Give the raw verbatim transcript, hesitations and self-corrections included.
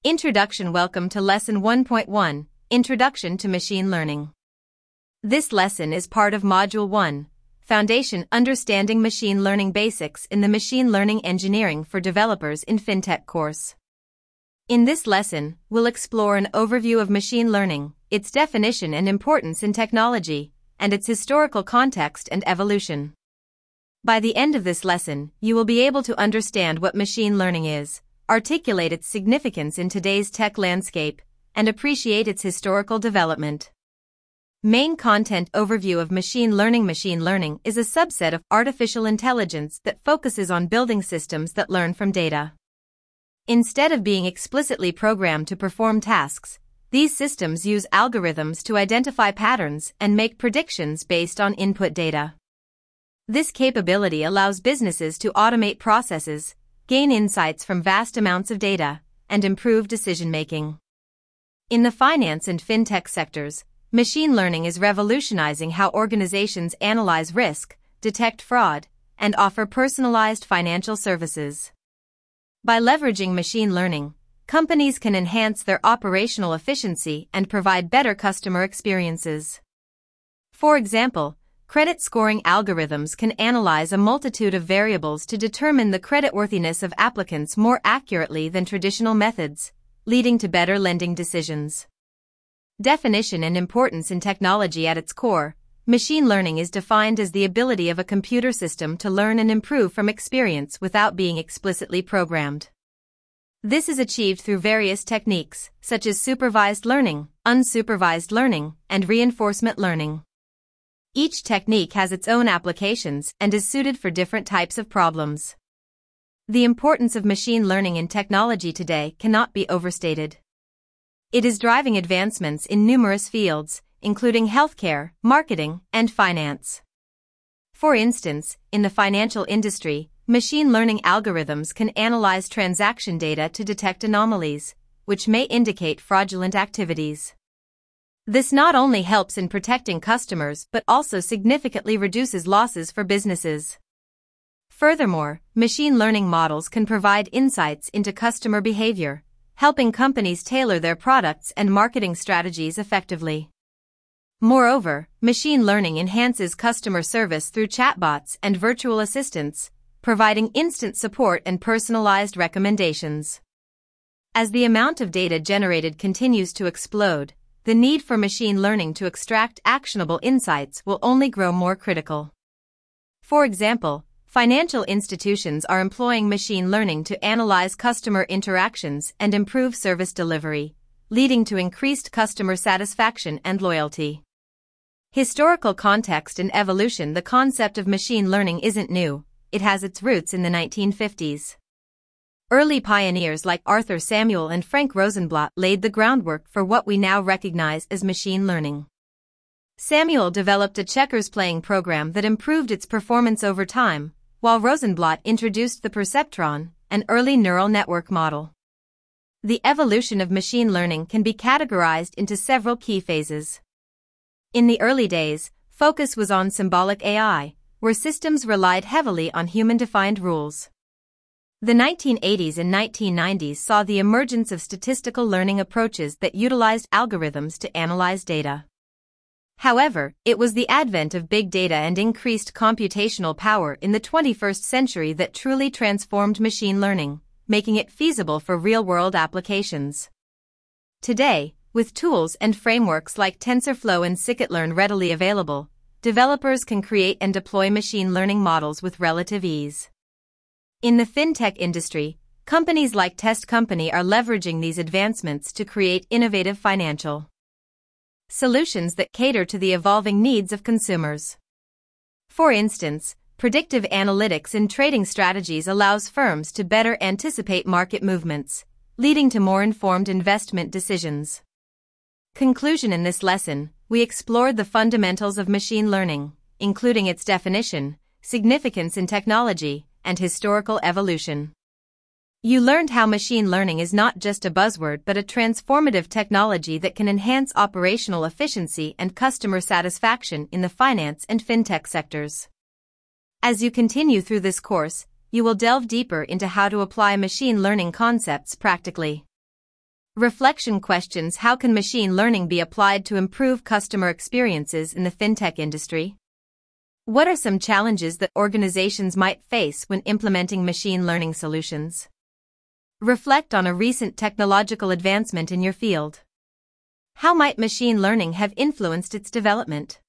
Introduction. Welcome to Lesson one point one, Introduction to Machine Learning. This lesson is part of Module one, Foundation Understanding Machine Learning Basics in the Machine Learning Engineering for Developers in FinTech course. In this lesson, we'll explore an overview of machine learning, its definition and importance in technology, and its historical context and evolution. By the end of this lesson, you will be able to understand what machine learning is, articulate its significance in today's tech landscape, and appreciate its historical development. Main content overview of machine learning. Machine learning is a subset of artificial intelligence that focuses on building systems that learn from data. Instead of being explicitly programmed to perform tasks, these systems use algorithms to identify patterns and make predictions based on input data. This capability allows businesses to automate processes, gain insights from vast amounts of data, and improve decision-making. In the finance and fintech sectors, machine learning is revolutionizing how organizations analyze risk, detect fraud, and offer personalized financial services. By leveraging machine learning, companies can enhance their operational efficiency and provide better customer experiences. For example, credit scoring algorithms can analyze a multitude of variables to determine the creditworthiness of applicants more accurately than traditional methods, leading to better lending decisions. Definition and importance in technology. At its core, machine learning is defined as the ability of a computer system to learn and improve from experience without being explicitly programmed. This is achieved through various techniques, such as supervised learning, unsupervised learning, and reinforcement learning. Each technique has its own applications and is suited for different types of problems. The importance of machine learning in technology today cannot be overstated. It is driving advancements in numerous fields, including healthcare, marketing, and finance. For instance, in the financial industry, machine learning algorithms can analyze transaction data to detect anomalies, which may indicate fraudulent activities. This not only helps in protecting customers but also significantly reduces losses for businesses. Furthermore, machine learning models can provide insights into customer behavior, helping companies tailor their products and marketing strategies effectively. Moreover, machine learning enhances customer service through chatbots and virtual assistants, providing instant support and personalized recommendations. As the amount of data generated continues to explode, the need for machine learning to extract actionable insights will only grow more critical. For example, financial institutions are employing machine learning to analyze customer interactions and improve service delivery, leading to increased customer satisfaction and loyalty. Historical context and evolution. The concept of machine learning isn't new, it has its roots in the nineteen fifties. Early pioneers like Arthur Samuel and Frank Rosenblatt laid the groundwork for what we now recognize as machine learning. Samuel developed a checkers playing program that improved its performance over time, while Rosenblatt introduced the perceptron, an early neural network model. The evolution of machine learning can be categorized into several key phases. In the early days, focus was on symbolic A I, where systems relied heavily on human-defined rules. The nineteen eighties and nineteen nineties saw the emergence of statistical learning approaches that utilized algorithms to analyze data. However, it was the advent of big data and increased computational power in the twenty-first century that truly transformed machine learning, making it feasible for real-world applications. Today, with tools and frameworks like TensorFlow and Scikit-learn readily available, developers can create and deploy machine learning models with relative ease. In the fintech industry, companies like Test Company are leveraging these advancements to create innovative financial solutions that cater to the evolving needs of consumers. For instance, predictive analytics in trading strategies allows firms to better anticipate market movements, leading to more informed investment decisions. Conclusion. In this lesson, we explored the fundamentals of machine learning, including its definition, significance in technology, and historical evolution. You learned how machine learning is not just a buzzword but a transformative technology that can enhance operational efficiency and customer satisfaction in the finance and fintech sectors. As you continue through this course, you will delve deeper into how to apply machine learning concepts practically. Reflection questions: how can machine learning be applied to improve customer experiences in the fintech industry? What are some challenges that organizations might face when implementing machine learning solutions? Reflect on a recent technological advancement in your field. How might machine learning have influenced its development?